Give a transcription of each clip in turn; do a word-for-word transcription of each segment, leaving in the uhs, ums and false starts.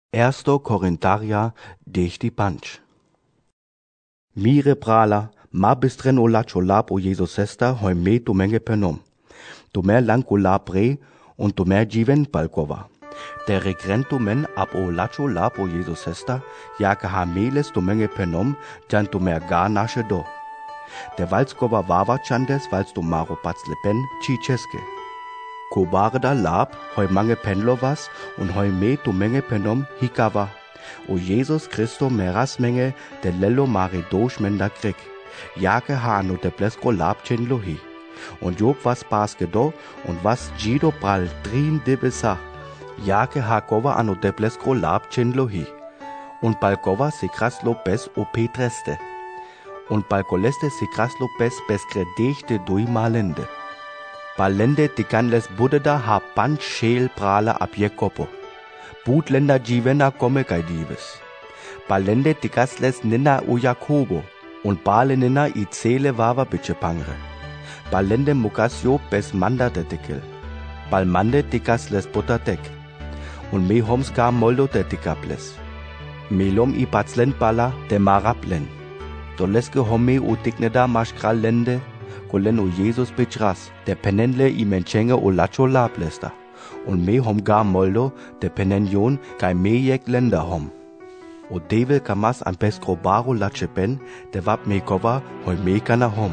Ersto Korintaria dechti panch. Mire prala, ma bistren o lacho lab o Jesus sesta hoi me tu menge penom. Tu mer lang o lab re, und tu mer jiven palkova. Der regrento men ab o lacho lab o Jesus sesta, jake ha meles tu menge penom, jan tu mer ga nasche do. Der Walskova wawa chandes, wals tu maro patzlepen, chicheske. Ko barda lab, hoi mange penlovas, und hoi me tu menge penom hikava. O Jesus Christo meras menge, de lello mare dosh menda krik. Jake ha no de blesko lab chen lohi. Und job was paske do, und was jido pral drin debesa. Jake ha kova ano de blesko lab chen lohi. Und balkova se kras lopes o petreste. Und balkoleste se kras lopes beskredechte dui malende. Balende tikanles budeda ha panch scheel prala ab Jekopo. Butlenda jivena komme kai dives. Balende tikasles nina u Jakobo. Und bale nina i zele wawa bitchepangre. Balende mukasio bes manda tetikil. Balmande tikasles butatek. Und me homs ka moldo tetikables. Melom i patzlen bala de maraplen. Doleske homme u tigneda maschkral lende. Kolen o Jesus bichras, der penenle i menchenge o lacho lablesta, und me hom gar moldo, der penenjon kai me yek lenda hom. O devel kamas an peskro baro lache pen, der wap me kova hoi me kana hom.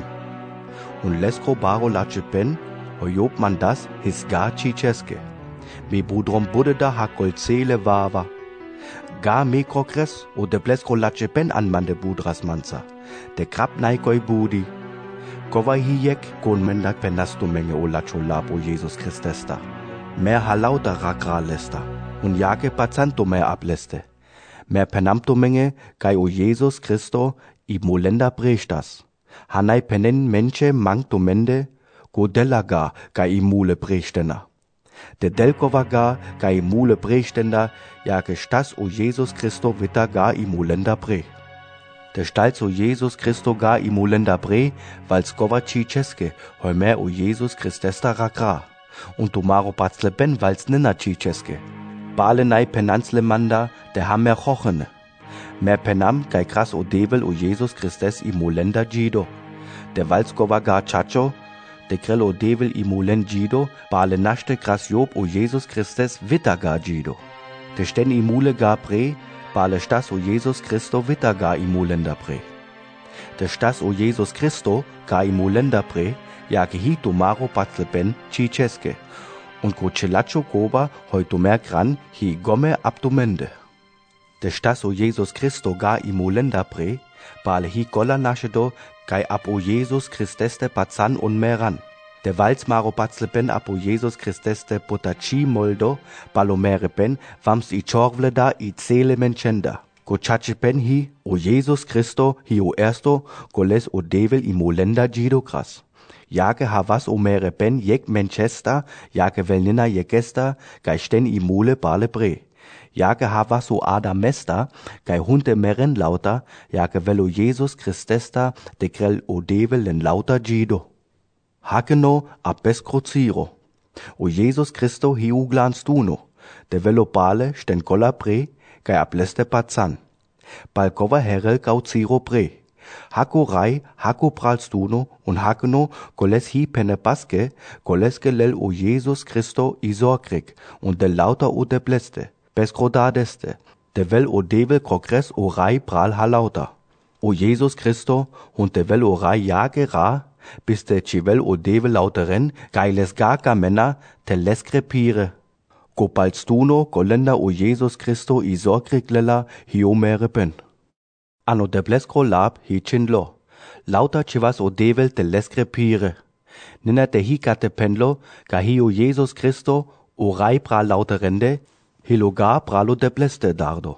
Und leskro baro lache pen, hoi job man das his gar chicheske. Me budrom bude da ha kolzele wawa. Gar me krokres o de bleskro lache pen an man de budras manza, de krab naikoi budi. Kova hijek kon mendak penastu menge o lacho lab o Jesus Christesta. Mer halauta rakra lesta, und jake pazanto mer ableste. Mer penamto menge kai o Jesus Christo i molenda brechtas. Hanai penen menche mangto mende, go delaga kai i mule brechtena. De delkova ga kai i mule brechtenda, jake stas o Jesus Christo vita ga i molenda brech. Der Stalz o Jesus Christo ga i molenda bre, vals kova chicheske, hoi mer o Jesus Christesta rakra. Und tu maro patzle ben vals nina chicheske. Bale nai penansle manda, de ham mer chochene. Mer penam kai kras o devel o Jesus Christes i molenda jido. Der vals kova ga chacho, de krel o devel i molen jido, bale naschte kras job o Jesus Christes vita ga jido. De sten i mule ga bre, bale stas o Jesus Christo vita ga i molenda pre. De stas o Jesus Christo ga i molenda pre, jake hito maro patzle ben chicheske. Und ko chelacho goba hoito mer gran hi gomme abdomende. De stas o Jesus Christo ga i molenda pre, bale hi golla nashedo kai ab o Jesus Christeste pazan un meran. De vals maro patzle ben ab o Jesus Christeste potachi moldo, balomere ben vams i chorvle da i zele menchenda. Go chache ben hi o Jesus Christo hi o ersto, go les o devel i molenda jido kras. Jake havas o mere ben jek Manchester, jake velnina jekesta, kai sten i mule bale bre. Jake havas o adamesta, kai hunte meren lauta, jake velo Jesus Christesta, de krel o devel len lauta jido. Hakeno abes crociro. O Jesus Christo hiu glanstuno, de velo bale sten colla pre, kai ableste pazan. Balkova herel cauciro pre. Hako rai, hako pralstuno, und hakeno coles hi pene baske, coleske lel o Jesus Christo isorkrik, und de lauta o de bleste, beskrodadeste, de vel o devel krokres o rai pral halauta. O Jesus Christo, und de vel o rai jage ra, bis de chivel o devel lauteren, geiles gaga mena, te les crepire. Go palstuno, golenda o Jesus Christo isorkrik lela, hiomere pen. Ano de bleskro lab hi chinlo. Lauta chivas o devel te les crepire. Nina te hi kate penlo, ga hi o Jesus Christo, o rai pra lauterende, hiloga pralo de bleste dardo.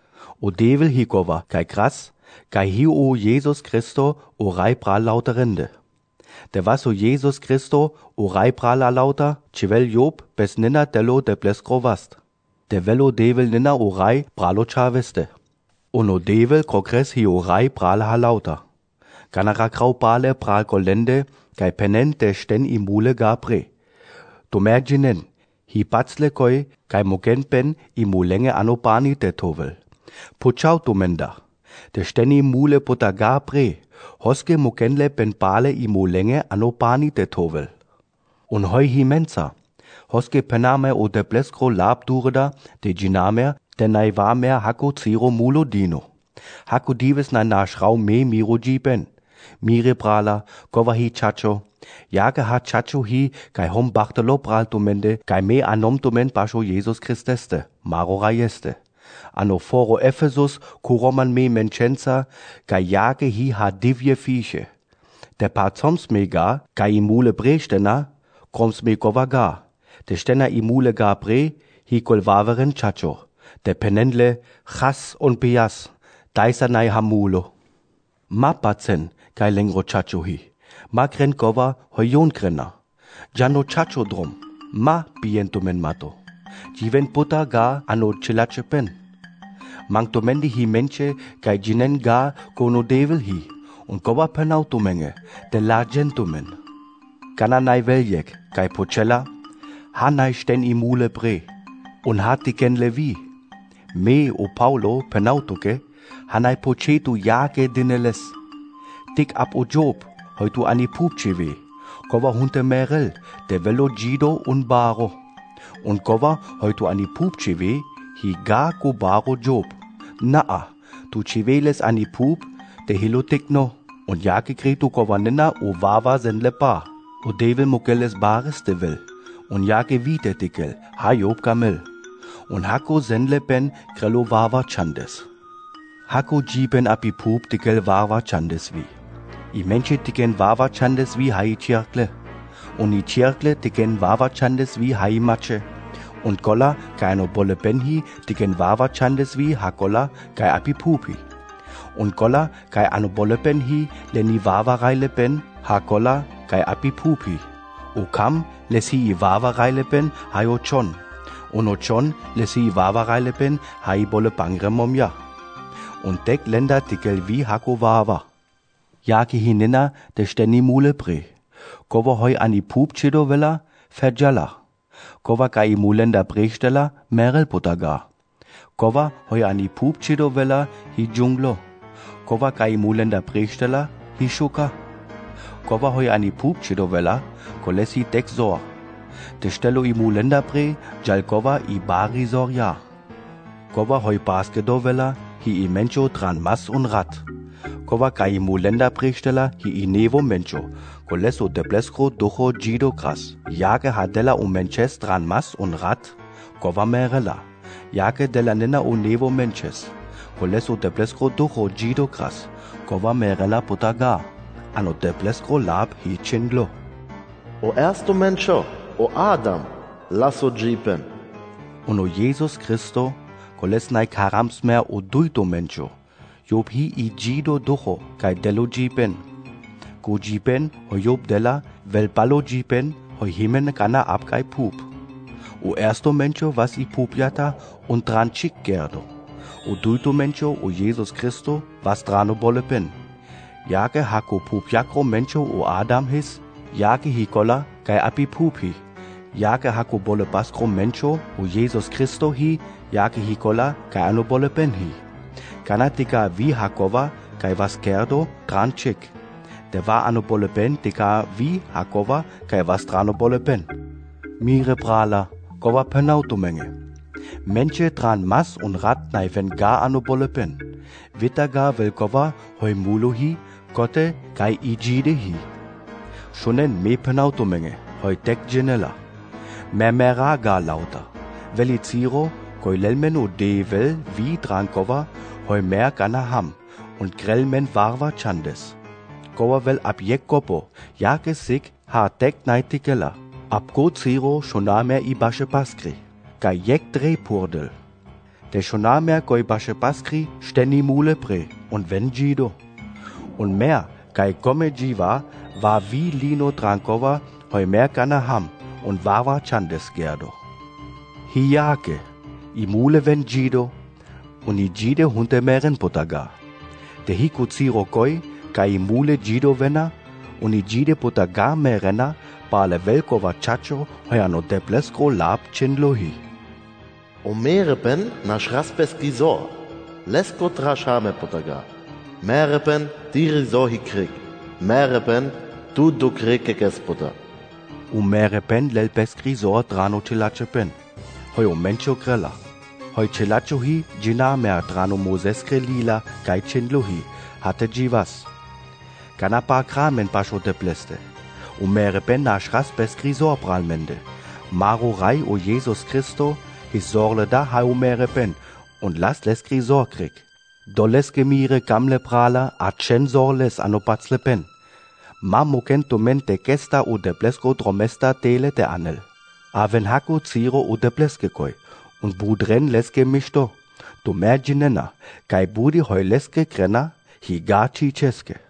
O devel hi kova, kai kras, ga hi o Jesus Christo, o rai pra lauterende. De was o Jesus Christo, o rai pra la lauta, chivel job, bes nina dello de bleskro vast. De velo devel nina o rai pralo chaveste. Ono devel krokres hi o rai pral halauta. Ganara krau pale pral golende, kai penen de sten i mule ga pre. To merginen, hi patzle koi kai mogen pen i mulenge anopani te tovel. Puchau tumenda, de steni mule putaga pre, hoske mogenle pen pale i mulenge anopani te tovel. Un hoi hi mensa, hoske pename o de pleskro lab dureda de ginamer de naivamer hako ziro mulo dino. Hako dives na na schrau me miro jiben. Mire prala, kova hi chacho. Jage ha chacho hi, kai hom bachtelo pral tumende, kai me anom tumen pasho Jesus Christeste, maro raieste. Ano foro Ephesus, kuroman me menchenza, kai jage hi ha divje fiche. De parzoms me ga, kai imule brestena, kroms me kova ga. De stena imule ga bre, hi kol waveren chacho. De penendle, chas und pias, daisa nai hamulo. Ma patzen, kai lengro chacho hi. Ma kren kova hoyon krena. Jano chacho drom. Ma biento men mato. Jiven puta ga ano chilache pen. Mang tomendi hi menche kai jinen ga kono devil hi. Un kova penauto menge, de la gentleman. Kana nai veljek, kai pochella. Ha nai sten imule bre. Un hat diken levi. Me o Paulo penautoke. Ha nai pochetu jake dineles. Tik ab o job. Heute ani pupchewe, kova hunte merel, de velo gido un baro. Und kova heute ani pupchewe, hi ga ko baro job. Naa, tu chiveles ani pup, de hilo tikno, und jake kretu kova nena o vava zen lepa, o devil mokeles bares de vil, und jake vite tikel, ha job kamel, und hako zen lepen krelo vava chandes. Hako jiben api pup tikel vava chandes vi. I menche tiken vava chandes vi hai cirkle. Und i cirkle tiken vava chandes vi hai mache. Und kolla kai no bolle benhi tiken vava chandes vi hakolla kai api pupi. Und kolla kai ano bolle benhi leni vava reile ben hakolla kai api pupi. O kam lesi i vava reile ben hai o chon. Und o chon lesi i vava reile ben hai bolle bangre momja. Und dek lenda tikel vi hako vava. Jake hinina de steni mule bre. Kova hoi ani pup chido vela, ferjala. Kova kai mulenda brestela, merel potaga. Kova hoi ani pup chido vela, hi junglo. Kova kai mulenda brestela, hi shuka. Kova hoi ani pup chido vela, kolesi dek zor. De stelo i mulenda bre, jal kova i bari zor ja. Kova hoi baskedo vela, hi i mencho dran mas un rat. Kova kai mulenda prestela hi i nevo mencho, koleso de pleskro docho gido kras. Jake hadela un menches dran mas un rat, kova merela. Jake dela nena un nevo menches, koleso de pleskro docho gido kras, kova merela potaga. Ano de pleskro lab hi chinglo. O ersto mencho, o Adam, lasso jipen. Uno Jesus Christo, koles nai karams mer o duito mencho. Job hi i gido docho kai delo jipen. Go jipen ho job dela vel palo jipen ho himen kana ab kai pup. O ersto mencho was i pup jata und dran chik gerdo. O duito mencho o Jesus Christo was drano bolle pen. Jake hako pup jakro mencho o Adam his, jake hi kolla kai api pup hi. Jake hako bolle baskro mencho o Jesus Christo hi, jake hi kolla kai ano bolle pen hi. Kanatika vi hakova kai was kerdo dran chik. De va ano bolle pen tika vi hakova kai was drano bolle pen. Mire prala, kova penauto menge. Menche dran mas un rat nai ven ga ano bolle pen. Vitaga vel kova hoi mulo hi, kote kai i jide hi. Shonen me penauto menge, hoi dek genela. Memera ga lauta. Veli ziro, koi lelmen o devel vi dran kova, hoi mer gana ham, und grellmen varva chandes. Kova vel ab jek kopo, jake sik ha dek naitikela. Ab go ziro shonamer i bashe paskri, kai jek drei purdel. De shonamer goi bashe paskri steni mule pre, und ven gido. Und mer, kai komme jiva, va vi lino drankova, hoi mer gana ham, und varva chandes gerdo. Hi jake, i mule ven gido, und i gide hunte meren potaga. De hiku ziro koi, kai i mule gido vena, unigide puta ga me rena pale velkova chacho hoyano depleskro lab chinlohi. O merepen naš raspeski zor. Lesko trashame potaga. Merepen tiri zohi krik. Merepen tu do krike kespota. U merepen lel peskri zor drano chilachepen. Hoi o mencho grella. Hoi chilachohi gina mer drano moseskre lila kai chinlohi hatte jivas. Kanapa kramen pasho depleste. U merepen naš raspeskri zor pralmende. Maro rai o Jesus Christo his sorle da ha u merepen und las les grisor krik. Doles gemire gamle prala a chen sorles anopatzle pen. Ma mokento mente gesta u de blesko dromesta tele de anel. Aven hako ziro u de bleskekoi, und budren leske misto. Du merginena, kai budi hoi leske grena, higachi cheske.